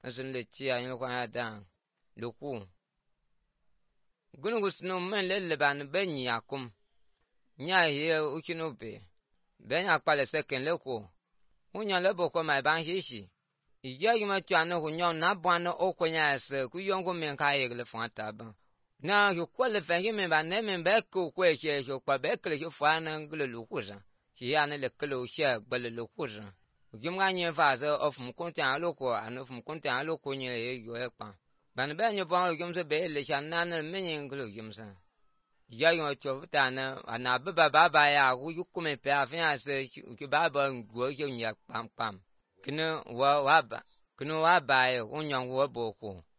azin le chia yin kwa ya dan luku gunugus no men le ban be nya kum nya ye ukinu be nya kpale seken le ko unya le boko mai ban shi ija yuma twanu ko nyon na bwan o ko nya se ku yongo men ka ye le fanta ba na yo ko le fa me ba ne men be ko che yo kwa be kle yo fa na ngule luku za ya ne le klo she gbele luku za Jim Gany father of Mukunta Loco and of Mukunta Loco near Yoepa. Ban Banya Bon Jums a Bay, Lishanan, and many Glujumsa. Young Chovtana, and Ababa Baba, who you come a pair of answers, Baba and Groyan Yak Pam Pam. Canoe Wabba, Canoe Abba, one young Waboko.